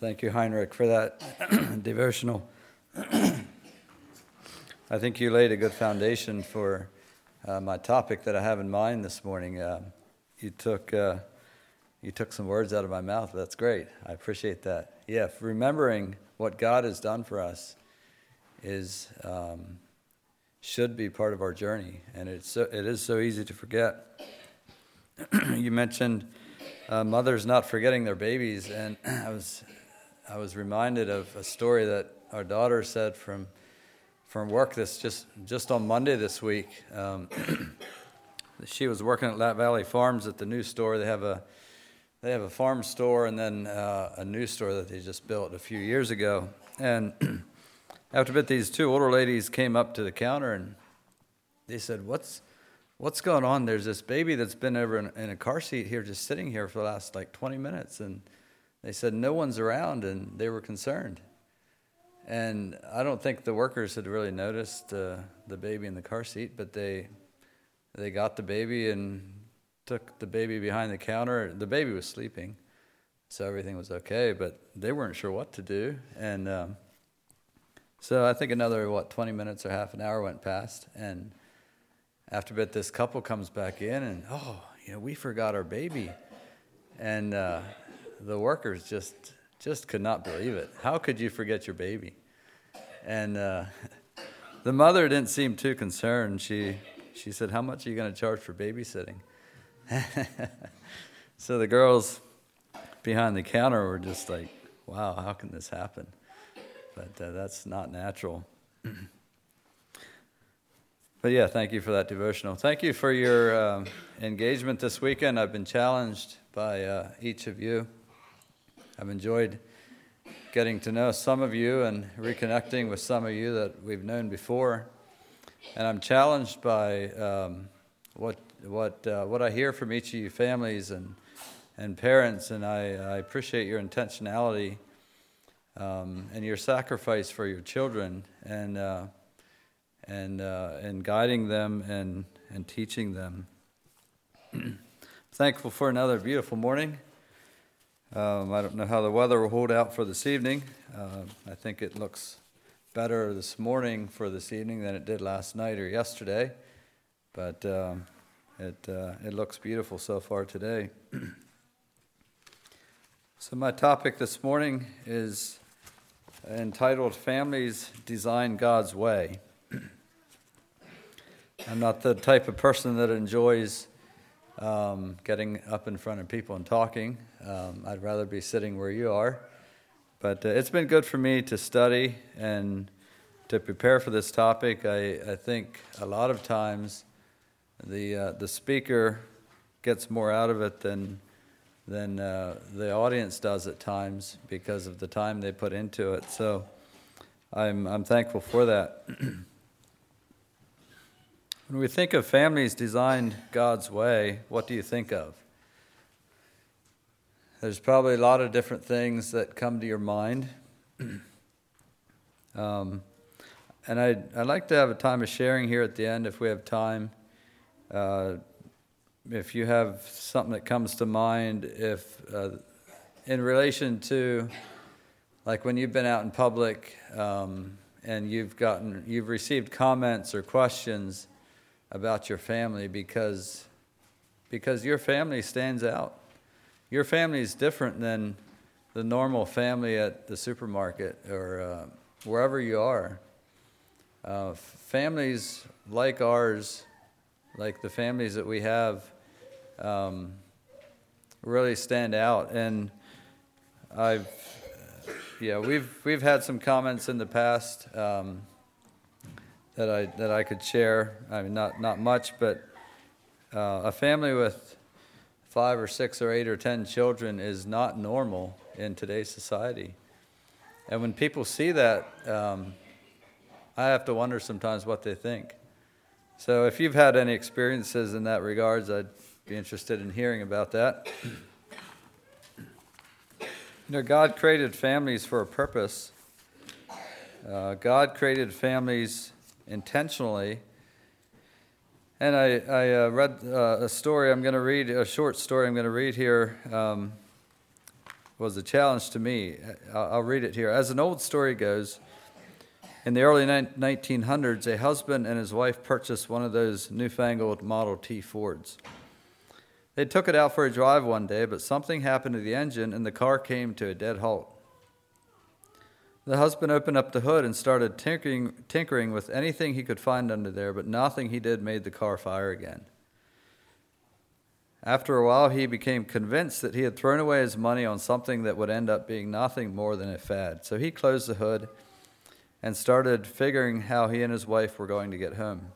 Thank you, Heinrich, for that devotional. I think you laid a good foundation for my topic that I have in mind this morning. You took some words out of my mouth. That's great. I appreciate that. Yeah, remembering what God has done for us should be part of our journey, and it is so easy to forget. You mentioned mothers not forgetting their babies, and I was reminded of a story that our daughter said from work this just on Monday this week. She was working at Lat Valley Farms at the new store. They have a farm store and then a new store that they just built a few years ago. And after a bit, these two older ladies came up to the counter and they said, What's going on? There's this baby that's been over in a car seat here, just sitting here for the last 20 minutes. And they said no one's around, and they were concerned. And I don't think the workers had really noticed the baby in the car seat, but they got the baby and took the baby behind the counter. The baby was sleeping, so everything was okay, but they weren't sure what to do. And so I think another, 20 minutes or half an hour went past, and after a bit, this couple comes back in, and, we forgot our baby. And the workers just could not believe it. How could you forget your baby? And the mother didn't seem too concerned. She said, "How much are you going to charge for babysitting?" So the girls behind the counter were just like, "Wow, how can this happen?" But that's not natural. But yeah, thank you for that devotional. Thank you for your engagement this weekend. I've been challenged by each of you. I've enjoyed getting to know some of you and reconnecting with some of you that we've known before. And I'm challenged by what I hear from each of you families and parents, and I appreciate your intentionality and your sacrifice for your children and guiding them and teaching them. Thankful for another beautiful morning. I don't know how the weather will hold out for this evening. I think it looks better this morning for this evening than it did last night or yesterday, but it looks beautiful so far today. So my topic this morning is entitled Families Design God's Way. I'm not the type of person that enjoys getting up in front of people and talking. I'd rather be sitting where you are. But it's been good for me to study and to prepare for this topic. I think a lot of times the speaker gets more out of it than the audience does at times because of the time they put into it. So I'm thankful for that. When we think of families designed God's way, what do you think of? There's probably a lot of different things that come to your mind. And I'd like to have a time of sharing here at the end if we have time. If you have something that comes to mind, if in relation to, like when you've been out in public and you've received comments or questions about your family because your family stands out. Your family is different than the normal family at the supermarket or wherever you are. Families like ours, like the families that we have, really stand out. And we've had some comments in the past that I could share. I mean, not much, but a family with 5 or 6 or 8 or 10 children is not normal in today's society. And when people see that, I have to wonder sometimes what they think. So if you've had any experiences in that regards, I'd be interested in hearing about that. God created families for a purpose. God created families intentionally. And I read a story. I'm going to read a short story. I'm going to read here was a challenge to me. I'll read it here. As an old story goes, in the early 1900s, a husband and his wife purchased one of those newfangled Model T Fords. They took it out for a drive one day, but something happened to the engine and the car came to a dead halt. The husband opened up the hood and started tinkering with anything he could find under there, but nothing he did made the car fire again. After a while, he became convinced that he had thrown away his money on something that would end up being nothing more than a fad. So he closed the hood and started figuring how he and his wife were going to get home.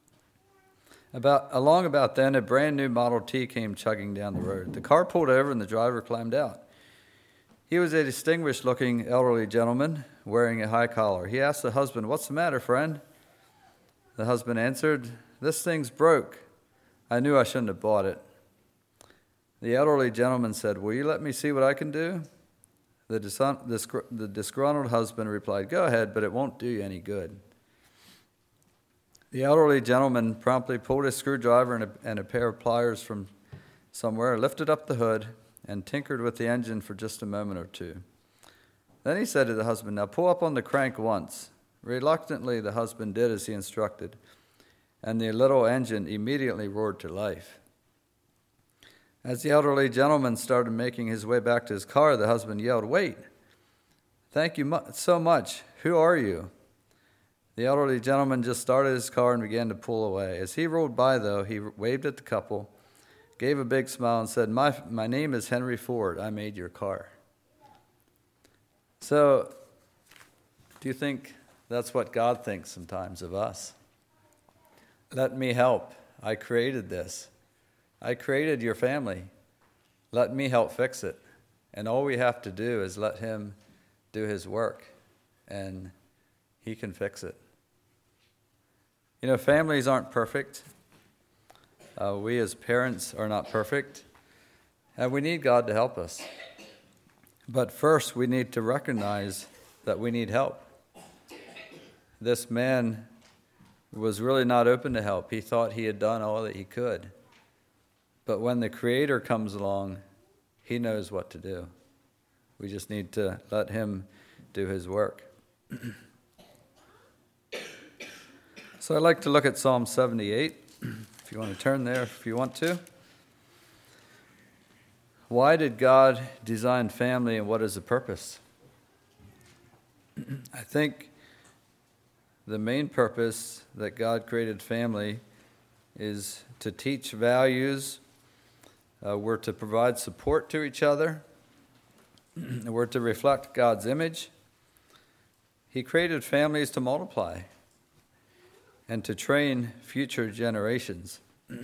About then, a brand new Model T came chugging down the road. The car pulled over and the driver climbed out. He was a distinguished-looking elderly gentleman wearing a high collar. He asked the husband, "What's the matter, friend?" The husband answered, "This thing's broke. I knew I shouldn't have bought it." The elderly gentleman said, "Will you let me see what I can do?" The disgruntled husband replied, "Go ahead, but it won't do you any good." The elderly gentleman promptly pulled a screwdriver and a pair of pliers from somewhere, lifted up the hood, and tinkered with the engine for just a moment or two. Then he said to the husband, "Now pull up on the crank once." Reluctantly, the husband did as he instructed, and the little engine immediately roared to life. As the elderly gentleman started making his way back to his car, the husband yelled, "Wait! Thank you so much. Who are you?" The elderly gentleman just started his car and began to pull away. As he rolled by, though, he waved at the couple, gave a big smile, and said, My name is Henry Ford. I made your car." So, do you think that's what God thinks sometimes of us? Let me help. I created this. I created your family. Let me help fix it. And all we have to do is let him do his work, and he can fix it. You know, families aren't perfect. We as parents are not perfect, and we need God to help us. But first, we need to recognize that we need help. This man was really not open to help. He thought he had done all that he could. But when the Creator comes along, he knows what to do. We just need to let him do his work. So I'd like to look at Psalm 78, if you want to turn there, if you want to. Why did God design family, and what is the purpose? I think the main purpose that God created family is to teach values. We're to provide support to each other. We're to reflect God's image. He created families to multiply and to train future generations.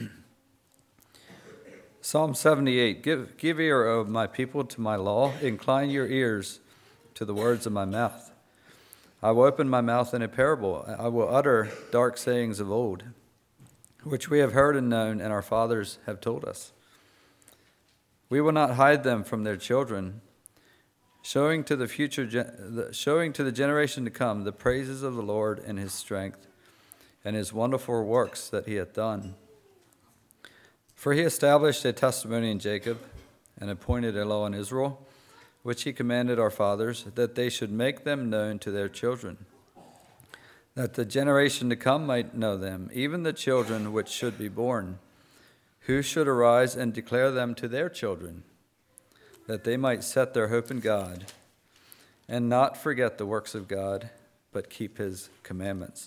Psalm 78, Give ear, O my people, to my law. Incline your ears to the words of my mouth. I will open my mouth in a parable. I will utter dark sayings of old, which we have heard and known, and our fathers have told us. We will not hide them from their children, showing to the generation to come the praises of the Lord and his strength, and his wonderful works that he hath done. For he established a testimony in Jacob, and appointed a law in Israel, which he commanded our fathers, that they should make them known to their children, that the generation to come might know them, even the children which should be born, who should arise and declare them to their children, that they might set their hope in God, and not forget the works of God, but keep his commandments.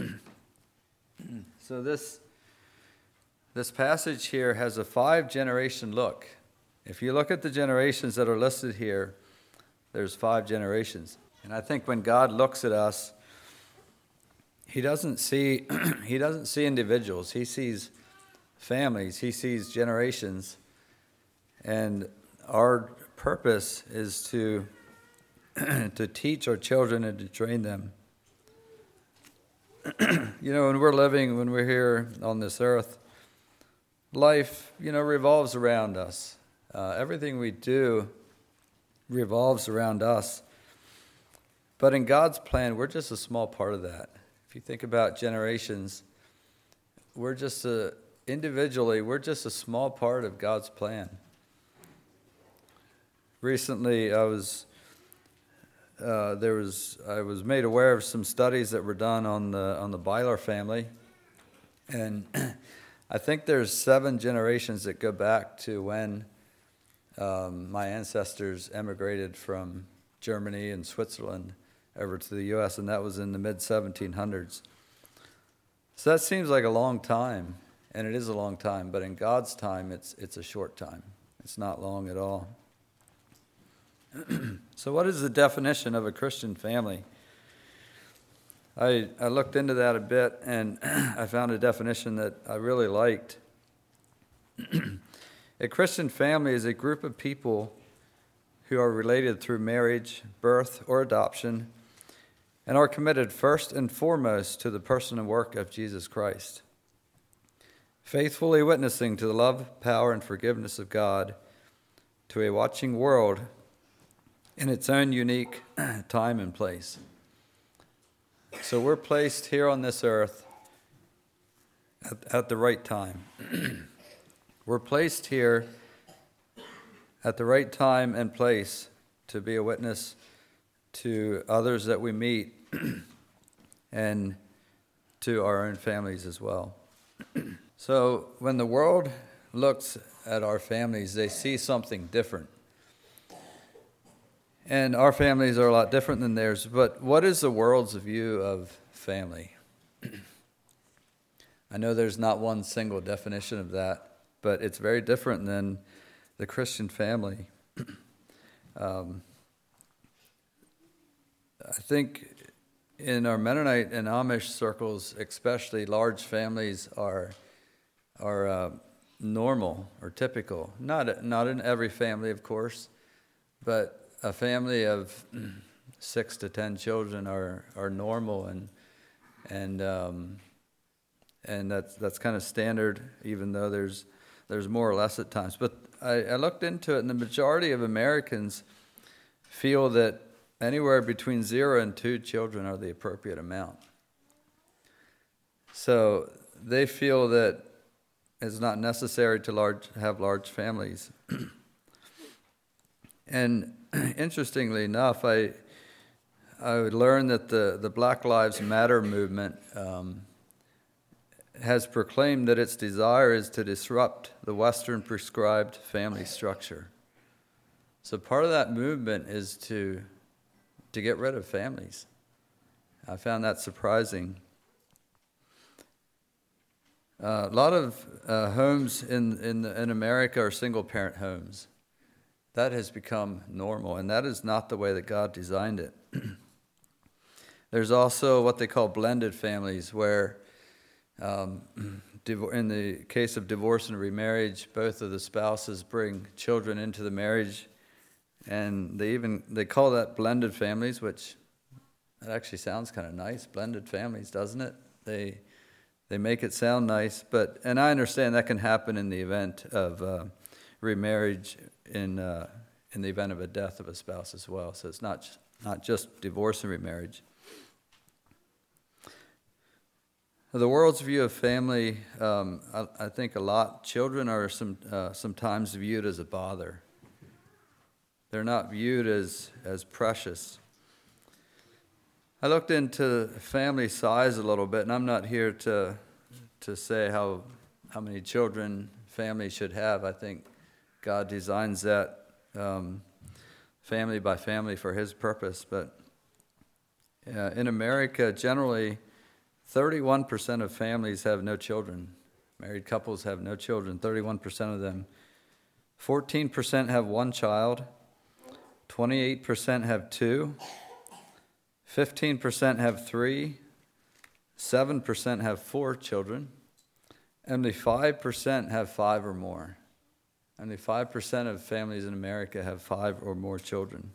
So this passage here has a 5-generation look. If you look at the generations that are listed here, there's 5 generations. And I think when God looks at us, he doesn't see individuals. He sees families. He sees generations. And our purpose is to teach our children and to train them. You know, when we're here on this earth, life, revolves around us. Everything we do revolves around us. But in God's plan, we're just a small part of that. If you think about generations, individually, we're just a small part of God's plan. recently I was made aware of some studies that were done on the Byler family, and I think there's 7 generations that go back to when my ancestors emigrated from Germany and Switzerland over to the U.S., and that was in the mid-1700s. So that seems like a long time, and it is a long time, but in God's time, it's a short time. It's not long at all. So what is the definition of a Christian family? I looked into that a bit, and I found a definition that I really liked. A Christian family is a group of people who are related through marriage, birth, or adoption, and are committed first and foremost to the person and work of Jesus Christ, faithfully witnessing to the love, power, and forgiveness of God to a watching world in its own unique time and place. So we're placed here on this earth at the right time. We're placed here at the right time and place to be a witness to others that we meet and to our own families as well. So when the world looks at our families, they see something different. And our families are a lot different than theirs, but what is the world's view of family? I know there's not one single definition of that, but it's very different than the Christian family. I think in our Mennonite and Amish circles, especially, large families are normal or typical. Not in every family, of course, but a family of 6 to 10 children are normal, and that's kind of standard, even though there's more or less at times. But I looked into it, and the majority of Americans feel that anywhere between 0 and 2 children are the appropriate amount. So they feel that it's not necessary to have large families. And interestingly enough, I learned that the Black Lives Matter movement has proclaimed that its desire is to disrupt the Western prescribed family structure. So part of that movement is to get rid of families. I found that surprising. A lot of homes in America are single-parent homes. That has become normal, and that is not the way that God designed it. There's also what they call blended families, where in the case of divorce and remarriage, both of the spouses bring children into the marriage, and they call that blended families, which that actually sounds kind of nice. Blended families, doesn't it? They make it sound nice, and I understand that can happen in the event of remarriage in the event of a death of a spouse as well. So it's not just divorce and remarriage. The world's view of family, I think children are sometimes viewed as a bother. They're not viewed as precious. I looked into family size a little bit, and I'm not here to say how many children family should have. I think God designs that family by family for His purpose. But in America, generally, 31% of families have no children. Married couples have no children, 31% of them. 14% have 1 child. 28% have 2. 15% have 3. 7% have 4 children. Only 5% have 5 or more. Only 5% of families in America have 5 or more children.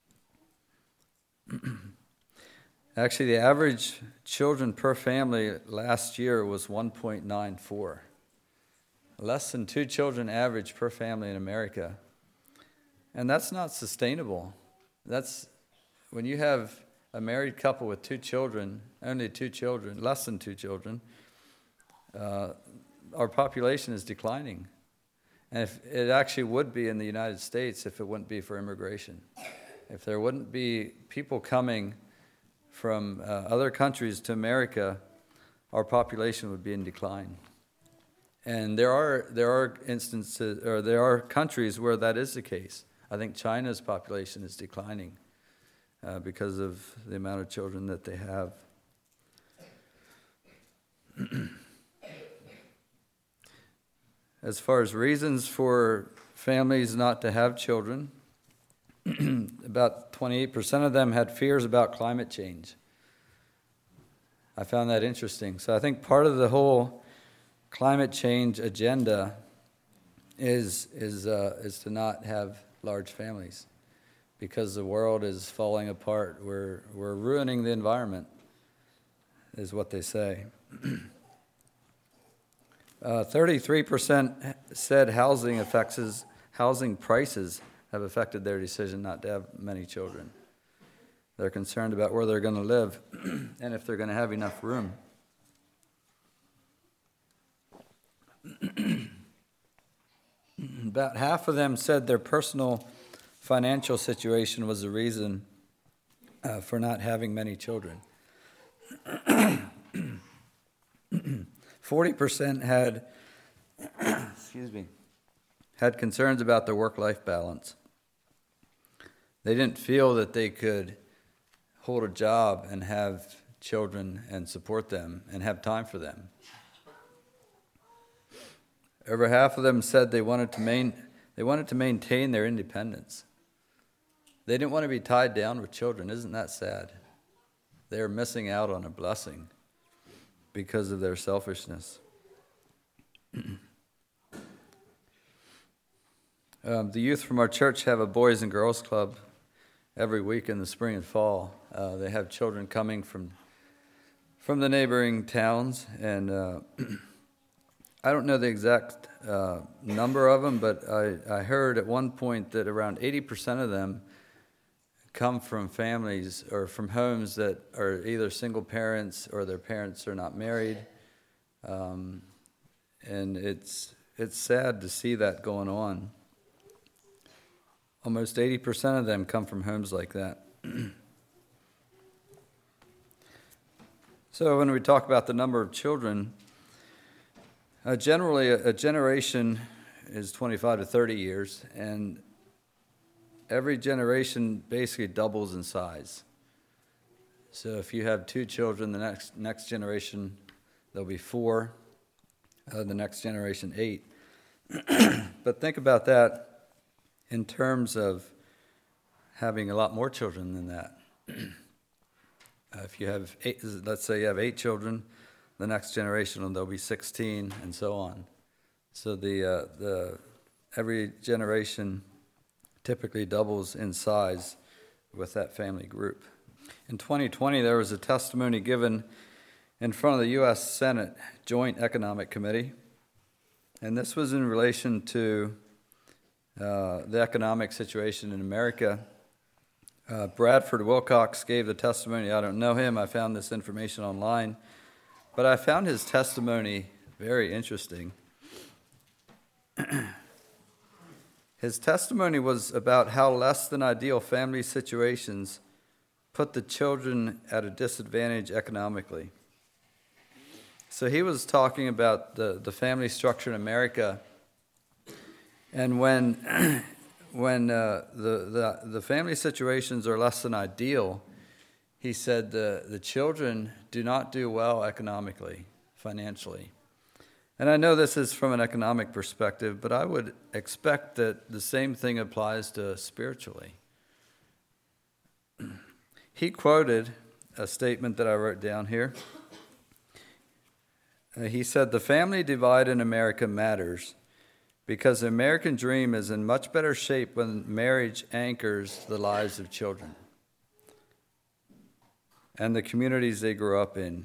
Actually, the average children per family last year was 1.94. Less than 2 children average per family in America. And that's not sustainable. That's when you have a married couple with 2 children, only 2 children, less than 2 children, our population is declining. And if it actually would be in the United States if it wouldn't be for immigration. If there wouldn't be people coming from other countries to America, our population would be in decline. And there are instances, or there are countries where that is the case. I think China's population is declining because of the amount of children that they have. As far as reasons for families not to have children, about 28% of them had fears about climate change. I found that interesting. So I think part of the whole climate change agenda is to not have large families, because the world is falling apart. We're ruining the environment, is what they say. 33% said housing prices have affected their decision not to have many children. They're concerned about where they're going to live and if they're going to have enough room. About half of them said their personal financial situation was the reason for not having many children. 40% had concerns about their work-life balance. They didn't feel that they could hold a job and have children and support them and have time for them. Over half of them said they wanted to maintain their independence. They didn't want to be tied down with children. Isn't that sad? They're missing out on a blessing because of their selfishness. The youth from our church have a boys and girls club every week in the spring and fall. They have children coming from the neighboring towns, and I don't know the exact number of them, but I heard at one point that around 80% of them come from families or from homes that are either single parents or their parents are not married. And it's sad to see that going on. Almost 80% of them come from homes like that. So when we talk about the number of children, generally a generation is 25 to 30 years, and every generation basically doubles in size. So if you have 2 children, the next generation, there'll be 4. The next generation, 8. But think about that in terms of having a lot more children than that. If you have 8, let's say you have 8 children, the next generation there'll be 16, and so on. So every generation typically doubles in size with that family group. In 2020, there was a testimony given in front of the U.S. Senate Joint Economic Committee, and this was in relation to the economic situation in America. Bradford Wilcox gave the testimony. I don't know him. I found this information online, but I found his testimony very interesting. His testimony was about how less than ideal family situations put the children at a disadvantage economically. So he was talking about the family structure in America, and when the family situations are less than ideal, he said the children do not do well economically, financially. And I know this is from an economic perspective, but I would expect that the same thing applies to spiritually. He quoted a statement that I wrote down here. He said, "The family divide in America matters because the American dream is in much better shape when marriage anchors the lives of children and the communities they grow up in."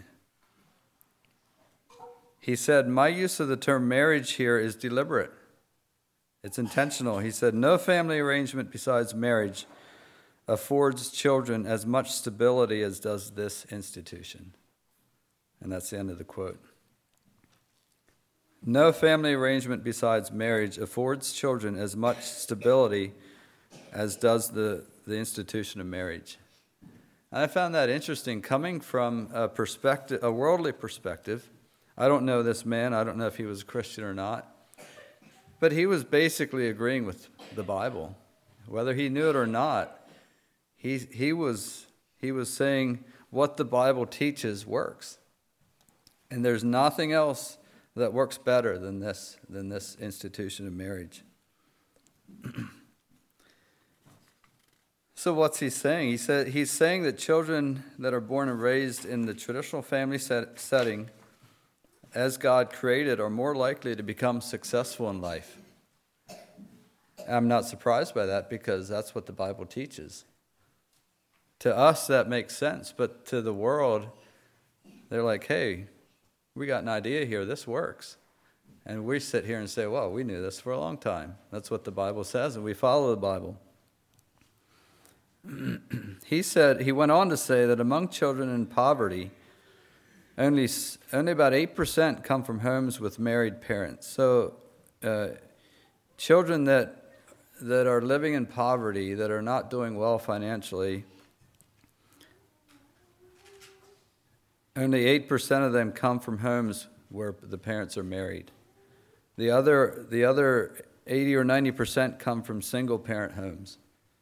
He said, "My use of the term marriage here is deliberate. It's intentional." He said, "No family arrangement besides marriage affords children as much stability as does this institution." And that's the end of the quote. No family arrangement besides marriage affords children as much stability as does the institution of marriage. And I found that interesting, coming from a worldly perspective. I don't know this man. I don't know if he was a Christian or not. But he was basically agreeing with the Bible. Whether he knew it or not, he was saying what the Bible teaches works. And there's nothing else that works better than this institution of marriage. So what's he saying? He's saying that children that are born and raised in the traditional family setting, as God created, are more likely to become successful in life. I'm not surprised by that, because that's what the Bible teaches. To us, that makes sense, but to the world, they're like, hey, we got an idea here, this works. And we sit here and say, well, we knew this for a long time. That's what the Bible says, and we follow the Bible. He went on to say that among children in poverty, only about 8% come from homes with married parents. So children that are living in poverty, that are not doing well financially, only 8% of them come from homes where the parents are married. The other 80 or 90% come from single-parent homes.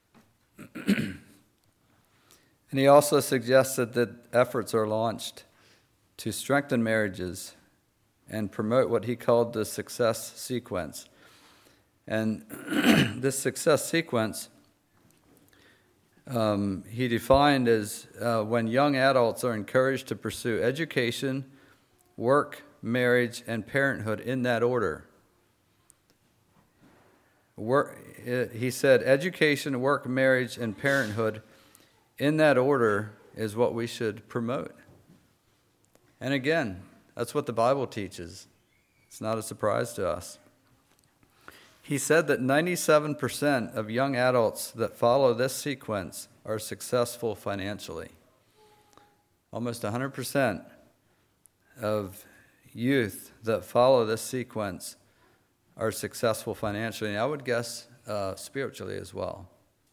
And he also suggested that efforts are launched to strengthen marriages and promote what he called the success sequence. And this success sequence, he defined as when young adults are encouraged to pursue education, work, marriage, and parenthood in that order. He said education, work, marriage, and parenthood in that order is what we should promote. And again, that's what the Bible teaches. It's not a surprise to us. He said that 97% of young adults that follow this sequence are successful financially. Almost 100% of youth that follow this sequence are successful financially, and I would guess spiritually as well.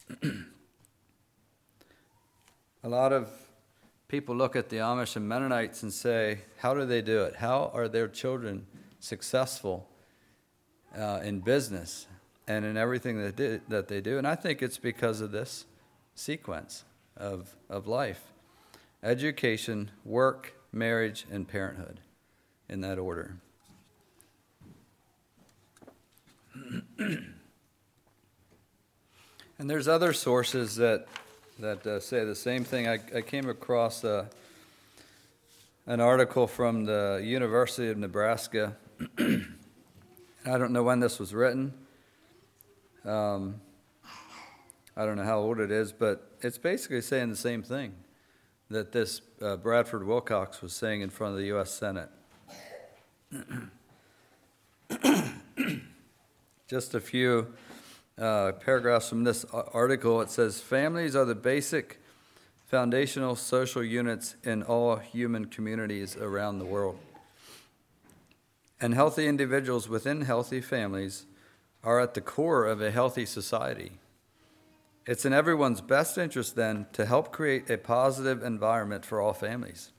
A lot of people look at the Amish and Mennonites and say, how do they do it? How are their children successful in business and in everything that they do? And I think it's because of this sequence of life. Education, work, marriage, and parenthood, in that order. And there's other sources that say the same thing. I came across an article from the University of Nebraska. I don't know when this was written. I don't know how old it is, but it's basically saying the same thing that this Bradford Wilcox was saying in front of the U.S. Senate. Just a few paragraphs from this article. It says, families are the basic foundational social units in all human communities around the world. And healthy individuals within healthy families are at the core of a healthy society. It's in everyone's best interest, then, to help create a positive environment for all families.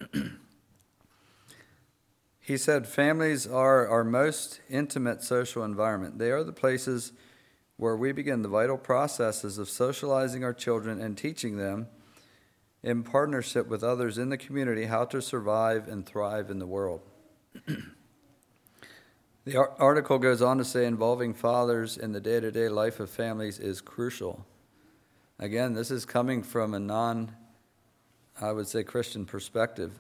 He said, families are our most intimate social environment. They are the places where we begin the vital processes of socializing our children and teaching them, in partnership with others in the community, how to survive and thrive in the world. The article goes on to say involving fathers in the day-to-day life of families is crucial. Again, this is coming from a Christian perspective.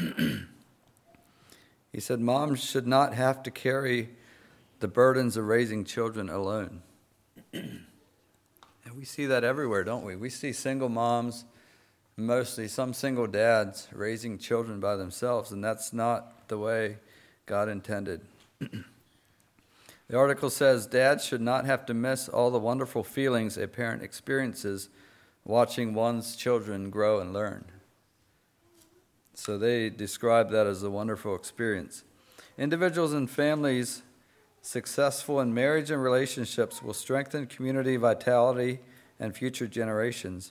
He said, moms should not have to carry the burdens of raising children alone. And we see that everywhere, don't we? We see single moms, mostly some single dads, raising children by themselves, and that's not the way God intended. The article says, dads should not have to miss all the wonderful feelings a parent experiences watching one's children grow and learn. So they describe that as a wonderful experience. Individuals and families successful in marriage and relationships will strengthen community vitality and future generations.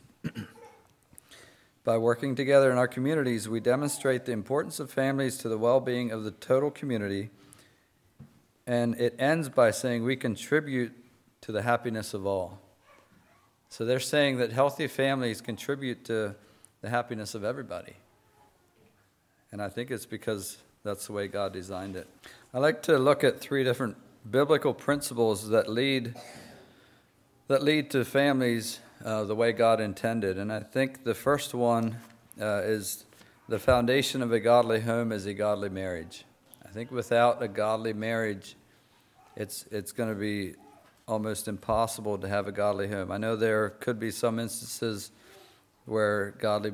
By working together in our communities, we demonstrate the importance of families to the well-being of the total community, and it ends by saying we contribute to the happiness of all. So they're saying that healthy families contribute to the happiness of everybody. And I think it's because that's the way God designed it. I like to look at 3 different biblical principles that lead to families the way God intended. And I think the first one is the foundation of a godly home is a godly marriage. I think without a godly marriage, it's going to be almost impossible to have a godly home. I know there could be some instances where godly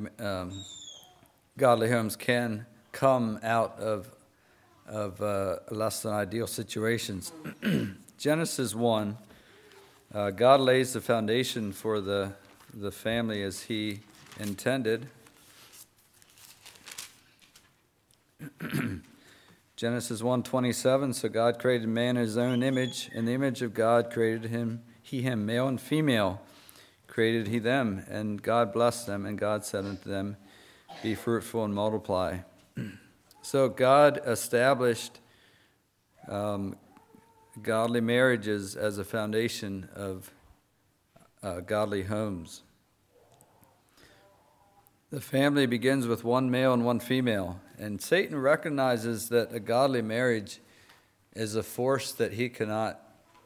homes can come out of less than ideal situations. Genesis 1. God lays the foundation for the family as He intended. Genesis 1:27, so God created man in His own image. In the image of God created him, male and female created He them. And God blessed them, and God said unto them, be fruitful and multiply. So God established godly marriages as a foundation of godly homes. The family begins with one male and one female, and Satan recognizes that a godly marriage is a force that he cannot.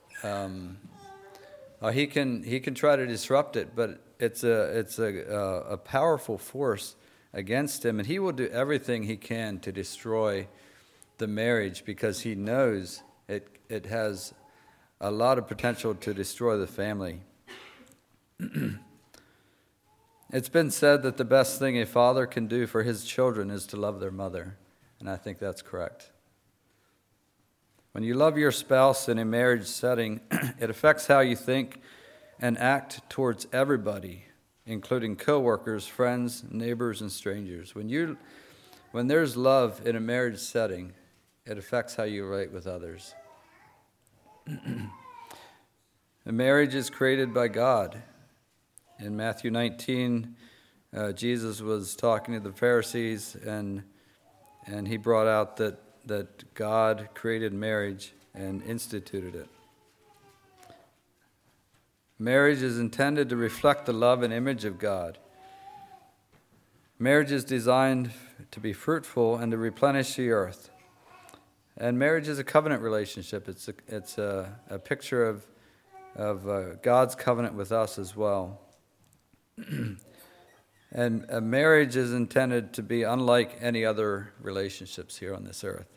He can try to disrupt it, but it's a powerful force against him, and he will do everything he can to destroy the marriage because he knows it has a lot of potential to destroy the family. It's been said that the best thing a father can do for his children is to love their mother, and I think that's correct. When you love your spouse in a marriage setting, it affects how you think and act towards everybody, including coworkers, friends, neighbors, and strangers. When there's love in a marriage setting, it affects how you relate with others. A marriage is created by God. In Matthew 19, Jesus was talking to the Pharisees, and he brought out that God created marriage and instituted it. Marriage is intended to reflect the love and image of God. Marriage is designed to be fruitful and to replenish the earth. And marriage is a covenant relationship. It's a picture of God's covenant with us as well. And a marriage is intended to be unlike any other relationships here on this earth.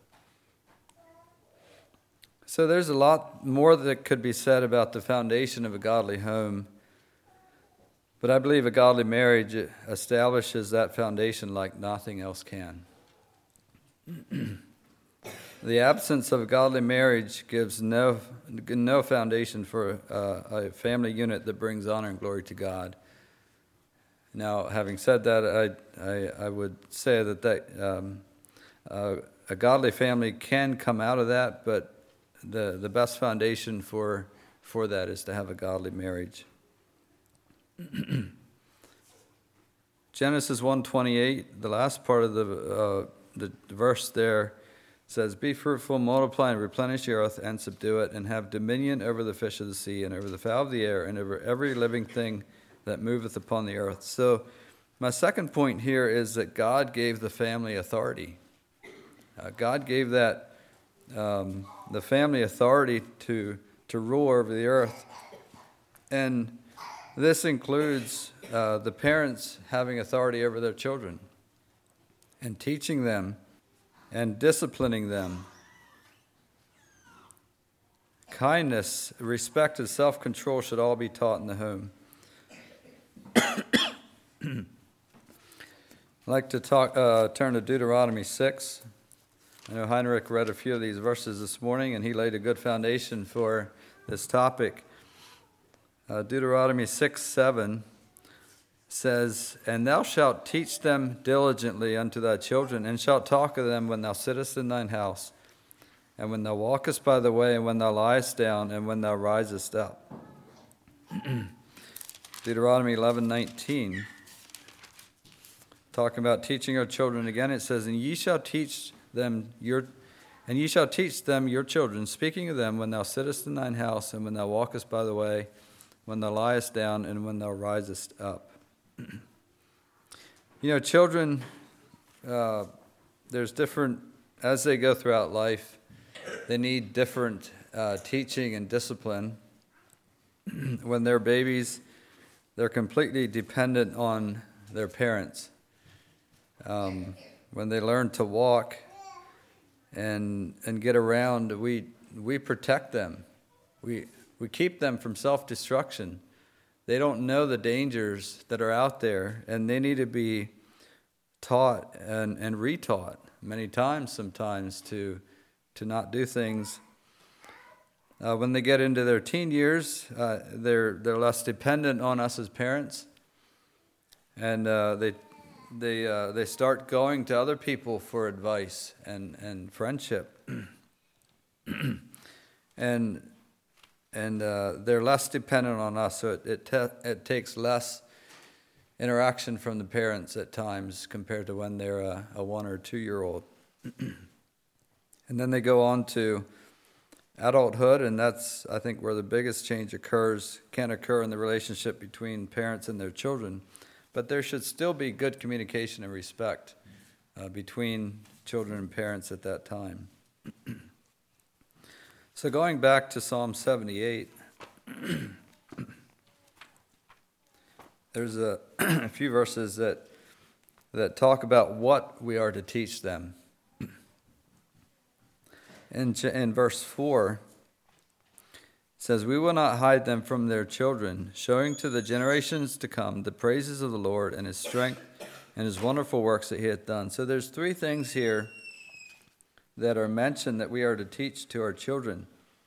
So there's a lot more that could be said about the foundation of a godly home, but I believe a godly marriage establishes that foundation like nothing else can. The absence of a godly marriage gives no foundation for a family unit that brings honor and glory to God. Now, having said that, I would say that a godly family can come out of that, but the best foundation for that is to have a godly marriage. Genesis 1:28, the last part of the verse there says, be fruitful, multiply, and replenish the earth, and subdue it, and have dominion over the fish of the sea, and over the fowl of the air, and over every living thing that moveth upon the earth. So my second point here is that God gave the family authority. God gave the family authority to rule over the earth. And this includes the parents having authority over their children and teaching them and disciplining them. Kindness, respect, and self-control should all be taught in the home. I'd like to turn to Deuteronomy 6. I know Heinrich read a few of these verses this morning, and he laid a good foundation for this topic. Deuteronomy 6:7 says, and thou shalt teach them diligently unto thy children, and shalt talk of them when thou sittest in thine house, and when thou walkest by the way, and when thou liest down, and when thou risest up. Deuteronomy 11:19, talking about teaching our children again, it says, And ye shall teach them your children, speaking of them when thou sittest in thine house, and when thou walkest by the way, when thou liest down, and when thou risest up. Children, there's different, as they go throughout life, they need different teaching and discipline. When they're babies, they're completely dependent on their parents. When they learn to walk and get around, we protect them. We keep them from self-destruction. They don't know the dangers that are out there, and they need to be taught and retaught many times sometimes to not do things. When they get into their teen years, they're less dependent on us as parents, and they start going to other people for advice and friendship, and they're less dependent on us. So it takes less interaction from the parents at times compared to when they're a 1 or 2 year old. And then they go on to adulthood, and that's, I think, where the biggest change can occur in the relationship between parents and their children. But there should still be good communication and respect between children and parents at that time. So going back to Psalm 78, there's a few verses that talk about what we are to teach them. In verse 4, it says, We will not hide them from their children, showing to the generations to come the praises of the Lord and his strength and his wonderful works that he hath done. So there's 3 things here that are mentioned that we are to teach to our children.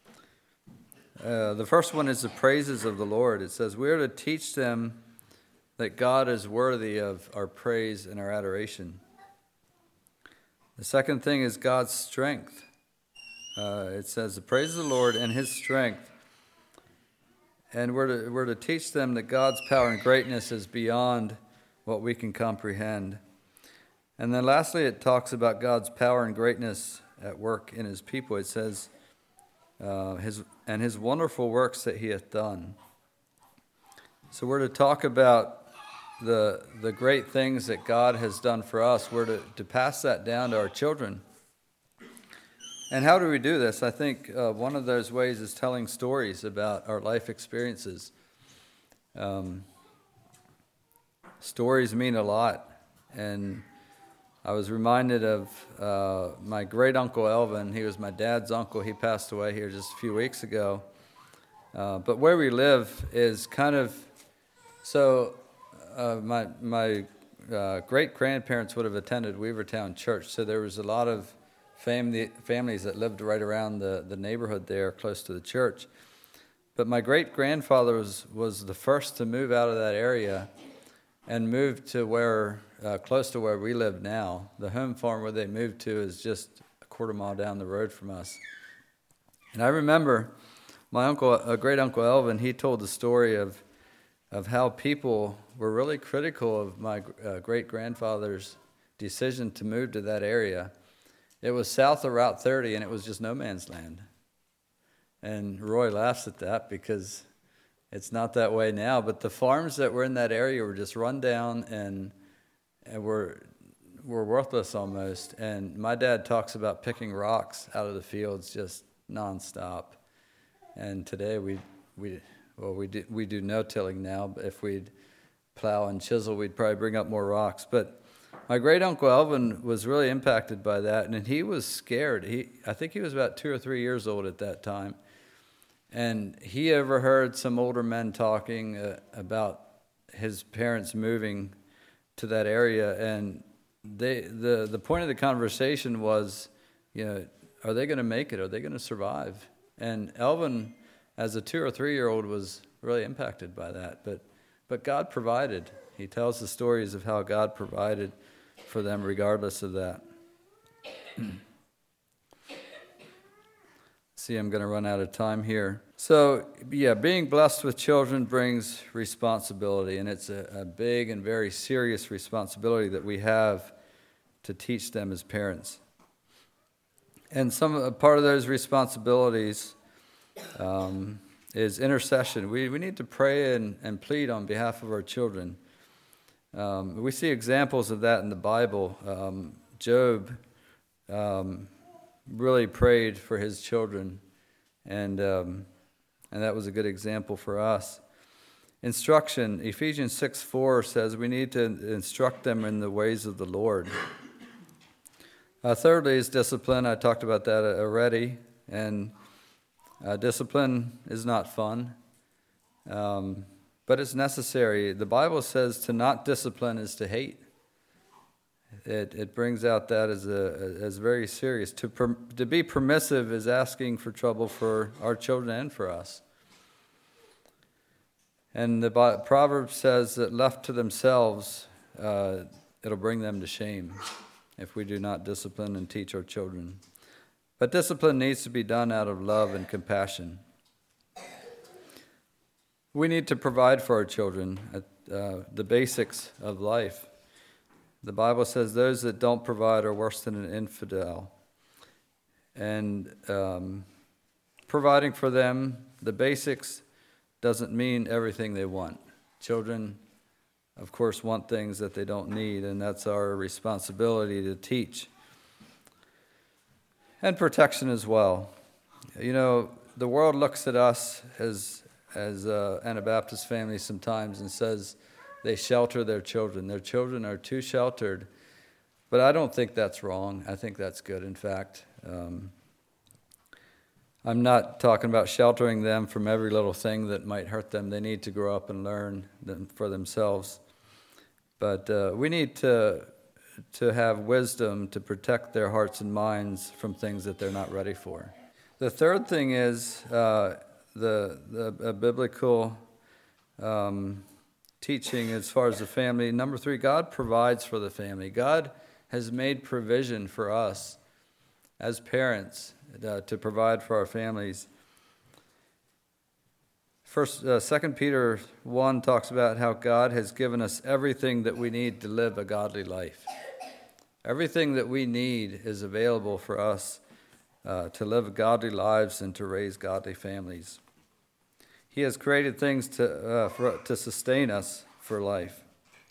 The first one is the praises of the Lord. It says we are to teach them that God is worthy of our praise and our adoration. The second thing is God's strength. It says the praise of the Lord and his strength. And we're to teach them that God's power and greatness is beyond what we can comprehend. And then lastly, it talks about God's power and greatness at work in his people. It says his wonderful works that he hath done. So we're to talk about the great things that God has done for us. We're to pass that down to our children. And how do we do this? I think one of those ways is telling stories about our life experiences. Stories mean a lot. And I was reminded of my great-uncle Elvin. He was my dad's uncle. He passed away here just a few weeks ago. But where we live is kind of... So my great-grandparents would have attended Weavertown Church, so there was a lot of families that lived right around the neighborhood there close to the church. But my great-grandfather was the first to move out of that area and moved to where, close to where we live now. The home farm where they moved to is just a quarter mile down the road from us. And I remember my great-uncle Elvin, he told the story of how people were really critical of my great-grandfather's decision to move to that area. It was south of Route 30, and it was just no man's land. And Roy laughs at that because it's not that way now. But the farms that were in that area were just run down and were worthless almost. And my dad talks about picking rocks out of the fields just nonstop. And today we do no-tilling now. But if we'd plow and chisel, we'd probably bring up more rocks. But my great-uncle Elvin was really impacted by that, and he was scared. I think he was about 2 or 3 years old at that time. And he overheard some older men talking about his parents moving to that area. And the point of the conversation was, are they going to make it? Are they going to survive? And Elvin, as a 2 or 3 year old, was really impacted by that. But God provided. He tells the stories of how God provided for them regardless of that. See, I'm going to run out of time here. So, yeah, being blessed with children brings responsibility, and it's a big and very serious responsibility that we have to teach them as parents. And part of those responsibilities is intercession. We need to pray and plead on behalf of our children. We see examples of that in the Bible. Job really prayed for his children, and that was a good example for us. Instruction, Ephesians 6:4 says we need to instruct them in the ways of the Lord. Thirdly is discipline. I talked about that already, and discipline is not fun, but it's necessary. The Bible says to not discipline is to hate. It brings out that as very serious. To be permissive is asking for trouble for our children and for us. And the Proverbs says that left to themselves, it'll bring them to shame if we do not discipline and teach our children. But discipline needs to be done out of love and compassion. We need to provide for our children the basics of life. The Bible says those that don't provide are worse than an infidel. And providing for them the basics doesn't mean everything they want. Children, of course, want things that they don't need, and that's our responsibility to teach. And protection as well. You know, the world looks at us as Anabaptist families sometimes and says they shelter their children. Their children are too sheltered. But I don't think that's wrong. I think that's good, in fact. I'm not talking about sheltering them from every little thing that might hurt them. They need to grow up and learn for themselves. But we need to have wisdom to protect their hearts and minds from things that they're not ready for. The third thing is the biblical teaching as far as the family. Number 3, God provides for the family. God has made provision for us as parents to provide for our families. 2 Peter 1 talks about how God has given us everything that we need to live a godly life. Everything that we need is available for us to live godly lives and to raise godly families. He has created things to sustain us for life.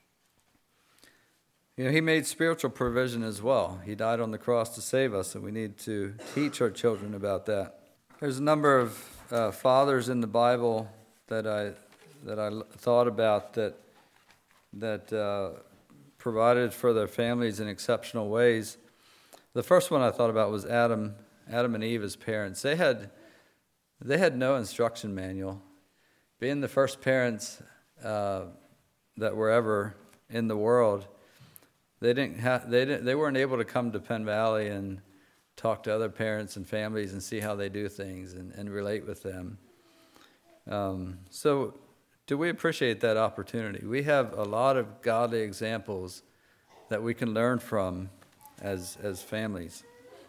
You know, he made spiritual provision as well. He died on the cross to save us, and we need to teach our children about that. There's a number of fathers in the Bible that I thought about that provided for their families in exceptional ways. The first one I thought about was Adam and Eve as parents. They had no instruction manual. Being the first parents that were ever in the world, they weren't able to come to Penn Valley and talk to other parents and families and see how they do things and relate with them. So do we appreciate that opportunity? We have a lot of godly examples that we can learn from as families.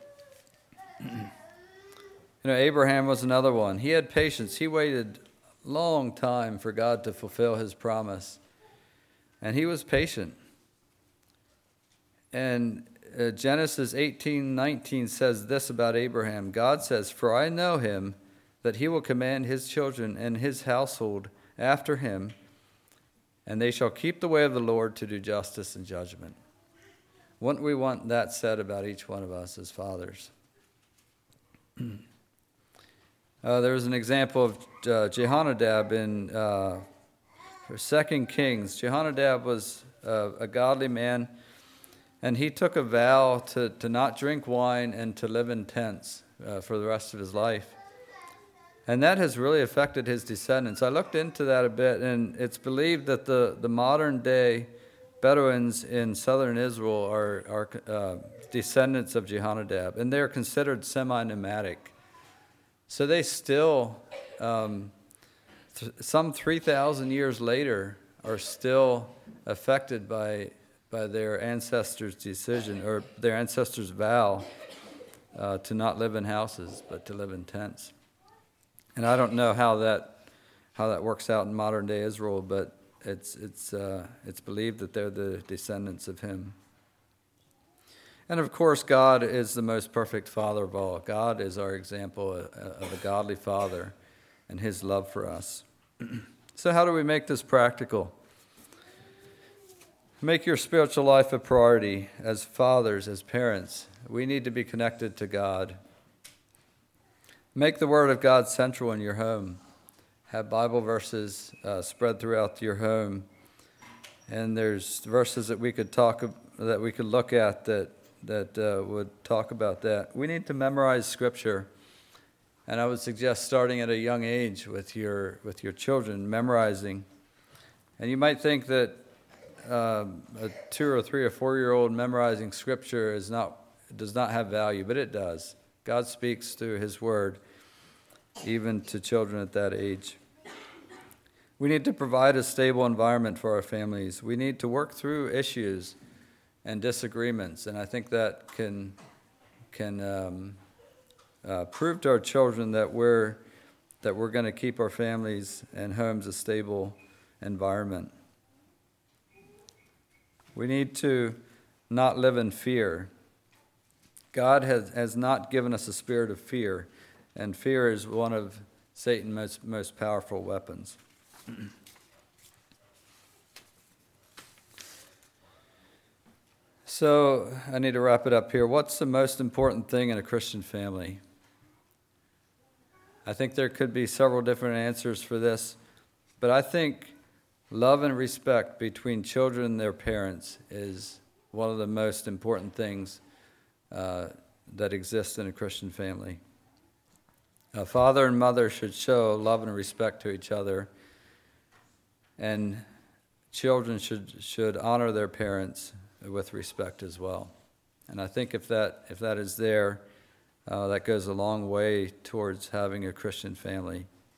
Abraham was another one. He had patience. He waited a long time for God to fulfill his promise. And he was patient. And Genesis 18:19 says this about Abraham. God says, "For I know him, that he will command his children and his household after him, and they shall keep the way of the Lord to do justice and judgment." Wouldn't we want that said about each one of us as fathers? There's an example of Jehonadab in 2 Kings. Jehonadab was a godly man, and he took a vow to not drink wine and to live in tents for the rest of his life. And that has really affected his descendants. I looked into that a bit, and it's believed that the modern-day Bedouins in southern Israel are descendants of Jehonadab, and they're considered semi-nomadic. So they still, some 3,000 years later, are still affected by their ancestors' decision or their ancestors' vow to not live in houses, but to live in tents. And I don't know how that works out in modern day Israel, but it's believed that they're the descendants of him. And of course, God is the most perfect Father of all. God is our example of a godly Father and his love for us. So how do we make this practical? Make your spiritual life a priority as fathers, as parents. We need to be connected to God. Make the Word of God central in your home. Have Bible verses spread throughout your home. And there's verses that we could look at that would talk about that. We need to memorize Scripture. And I would suggest starting at a young age with your children, memorizing. And you might think that a 2 or 3 or 4-year-old memorizing Scripture does not have value, but it does. God speaks through his word, even to children at that age. We need to provide a stable environment for our families. We need to work through issues and disagreements, and I think that can prove to our children that we're going to keep our families and homes a stable environment. We need to not live in fear. God has not given us a spirit of fear, and fear is one of Satan's most powerful weapons. So I need to wrap it up here. What's the most important thing in a Christian family? I think there could be several different answers for this, but I think love and respect between children and their parents is one of the most important things that exist in a Christian family. A father and mother should show love and respect to each other, and children should honor their parents with respect as well. And I think if that is there, that goes a long way towards having a Christian family.